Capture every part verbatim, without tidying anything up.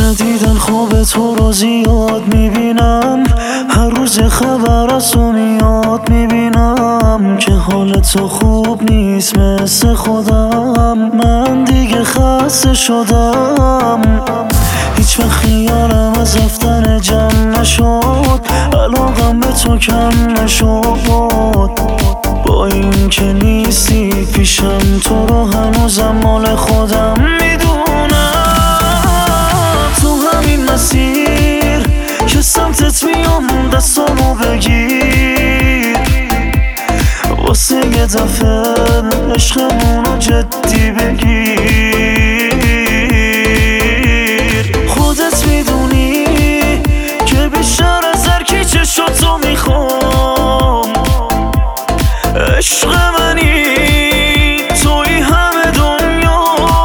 جدیدن خواب تو رو زیاد میبینم، هر روز خبر از تو میاد میبینم که حال تو خوب نیست مثل خودم. من دیگه خسته شدم، هیچ وقت خیالم از رفتن جمع نشد، علاقم به تو کم نشد. با این که نیستی پیشم تو رو هنوزم مال خودم میدونم. تو همین مسیر که سمتت میام دستامو بگیر، واسه یه دفعه عشقمونو جدی بگیر. خودت میدونی که بیشتر از هر کی چشاتو میخوام، عشق منی توی همه دنیا.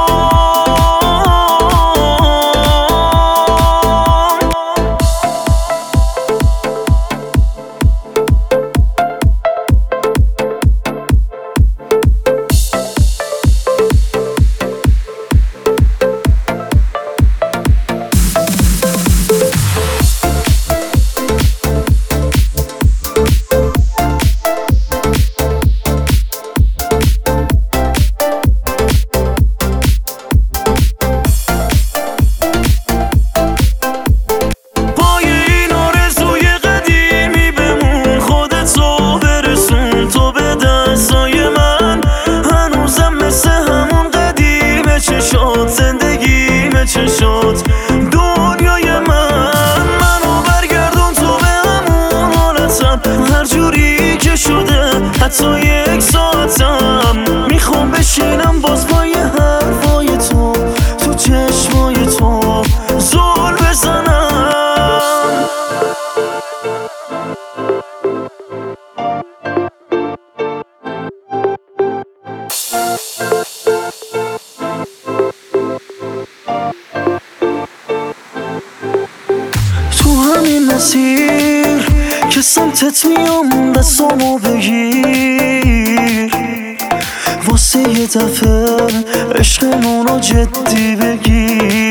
چه شد دنیای من، منو برگردون تو به همون حالتم، هر جوری که شده حتی یک ساعتم. میخوام بشینم باز با یه حرفای تو تو چشمای تو زل بزنم. همین مسیر که سمتت میام دستامو بگیر، واسه یه دفعه عشقمونو جدی بگیر.